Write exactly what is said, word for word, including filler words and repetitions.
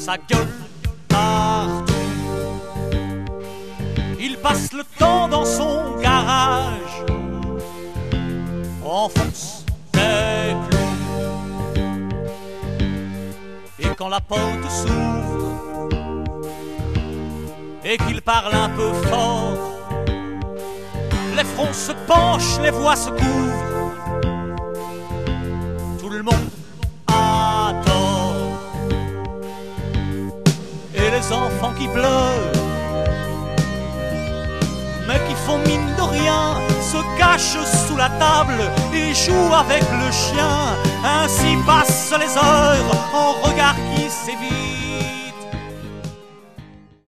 sa gueule partout. Il passe le temps dans son garage, enfonce des clous. Et quand la porte s'ouvre et qu'il parle un peu fort, les fronts se penchent, les voix se couvrent. Tout le monde a tort. Et les enfants qui pleurent, mais qui font mine de rien, se cachent sous la table et jouent avec le chien. Ainsi passent les heures en regards qui sévissent.